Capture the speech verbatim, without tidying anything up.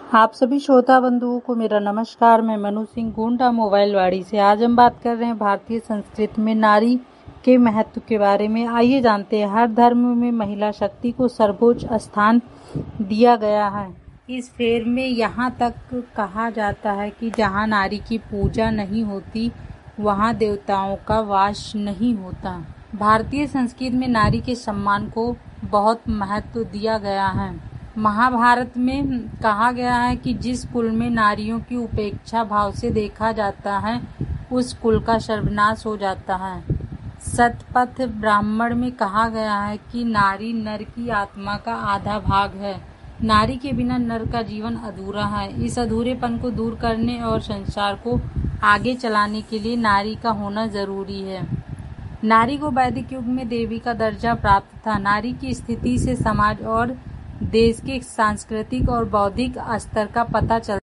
आप सभी श्रोता बंधुओं को मेरा नमस्कार। मैं मनु सिंह गोंडा मोबाइल वाड़ी से। आज हम बात कर रहे हैं भारतीय संस्कृति में नारी के महत्व के बारे में। आइए जानते हैं। हर धर्म में महिला शक्ति को सर्वोच्च स्थान दिया गया है। इस फेर में यहाँ तक कहा जाता है कि जहाँ नारी की पूजा नहीं होती वहाँ देवताओं का वास नहीं होता। भारतीय संस्कृति में नारी के सम्मान को बहुत महत्व दिया गया है। महाभारत में कहा गया है कि जिस कुल में नारियों की उपेक्षा भाव से देखा जाता है उस कुल का सर्वनाश हो जाता है। शतपथ ब्राह्मण में कहा गया है कि नारी नर की आत्मा का आधा भाग है। नारी के बिना नर का जीवन अधूरा है। इस अधूरेपन को दूर करने और संसार को आगे चलाने के लिए नारी का होना जरूरी है। नारी को वैदिक युग में देवी का दर्जा प्राप्त था। नारी की स्थिति से समाज और देश के सांस्कृतिक और बौद्धिक स्तर का पता चलता